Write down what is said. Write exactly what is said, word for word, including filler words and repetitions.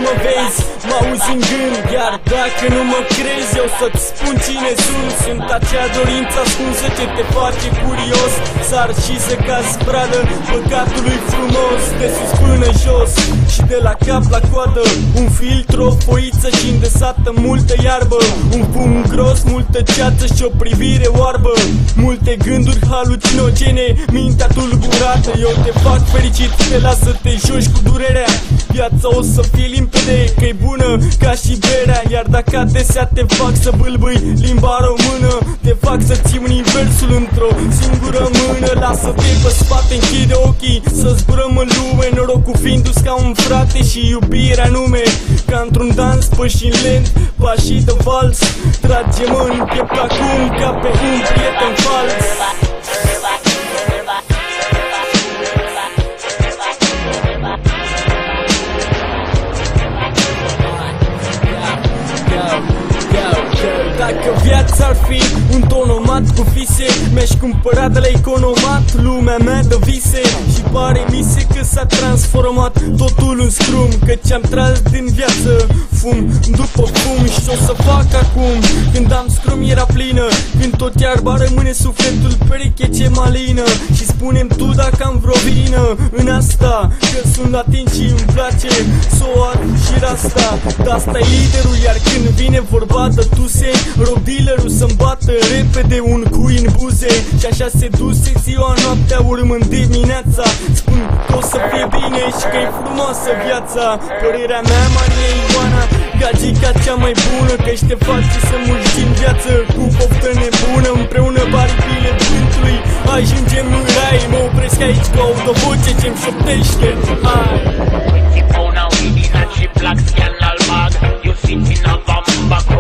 mă vezi, mă auzi în gând. Iar dacă nu mă crezi, eu să-ți spun cine sunt. Sunt acea dorință ascunsă ce te face curios, sar și să cazi pradă păcatului frumos. De sus până jos și de la cap la coadă, un filtru, o foiță și îndesată multă iarbă, un fum gros, multă ceață și o privire oarbă, multe gânduri halucinogene, mintea tulburată. Eu te fac fericit, te las să te joci cu durerea. Viața o să fie limpede, că-i bună ca și berea. Iar dacă adesea te fac să bâlbâi limba română, te fac să ții universul într-o singură mână. Lasă-te pe spate, închide ochii, să zburăm în lume, norocul fiindu-ți ca un frate și iubirea nume. Ca într-un dans pășind lent, pașii de vals, tragem în piept acum ca pe un prieten fals. Dacă viața ar fi un tonomat cu fise, mi-aș cumpăra de la economat lumea mea de vise. Și pare mise că s-a transformat totul în scrum, căci am tras din viață fum după fum. Și o să fac acum, când am scrum era plină, când tot iarba rămâne sufletul pereche ce malină. Și spune-mi tu dacă am vreo vină în asta, că sunt latin și îmi place s-o ar și rasta. Dar asta e liderul, iar când vine vorba de tuse, rog dealerul să-mi bată repede un cui în buze. Și așa se duse ziua noaptea urmând dimineața. Spun că o să fie bine și că e frumoasă viața. Părerea mea, Maria Ioana, gagica cea mai bună, că te face să mulți în viață cu poftă nebună. Împreună baricile vântului ajungem în rai. Mă opresc aici cu autovoce ce-mi șoptește hai. Ți-i puna uidina și plac schian al mag. Eu simți în avamba